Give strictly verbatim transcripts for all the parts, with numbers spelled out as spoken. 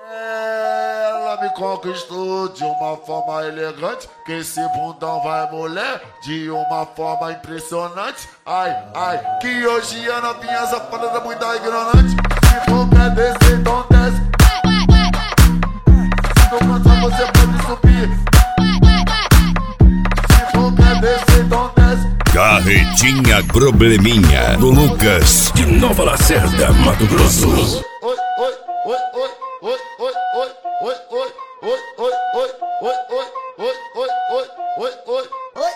Ela me conquistou de uma forma elegante, que esse bundão vai mulher de uma forma impressionante. Ai, ai, que hoje a novinha safada da muito ignorante. Se for quer descer, então desce. Se for cansar, você pode subir. Se for quer descer, então desce. Carretinha Probleminha do Lucas de Nova Lacerda, Mato Grosso. Oi, oi, oi, oi, oi, oi, oi, oi, oi, oi, oi, oi, oi, oi, oi, oi, oi, oi, oi,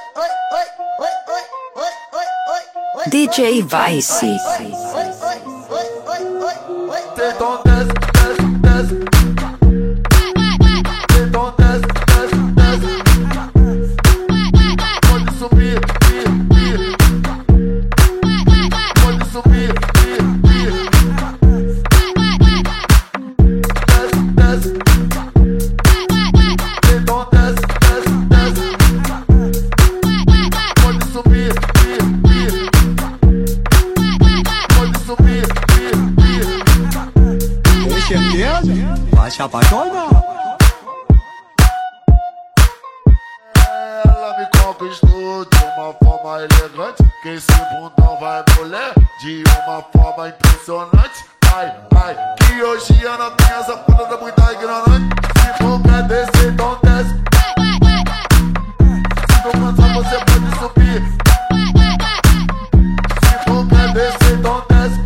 oi. D J Vice. Então desce, desce, desce. Então desce, desce, desce. Pode subir, ir, ir. Pode subir, ir, ir. Desce, desce. Então desce, desce, desce. Pode subir, ir, ir. Pode subir, ir, ir. Tem certeza? Vai se apaixonar. Ela me conquistou de uma forma elegante, que esse bundão vai mulher de uma forma impressionante. Ai, ai, que hoje a novinha safada da muita ignorante. Se for quer descer, então desce. Se for cansar, você pode subir. Se for quer descer, então desce.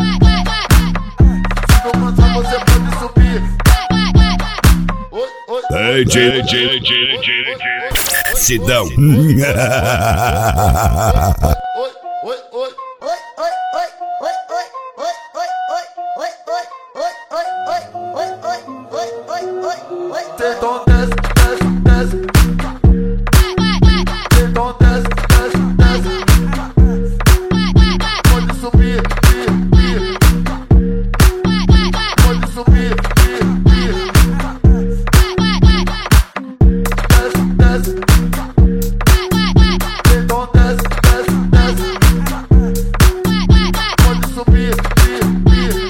Se for cansar, você pode subir. Oi, oi, D J, D J, D J, D J. Sidão. oi, oi, oi, oi. Então desce, desce, desce. Então desce, desce, desce. Pode subir, ir, ir. Pode subir, ir, ir. Desce, desce. Então desce, desce, desce. Pode subir, ir, ir.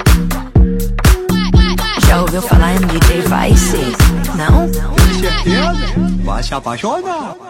Já ouviu falar em D J Vice? Não? Tem certeza? Vai se apaixonar.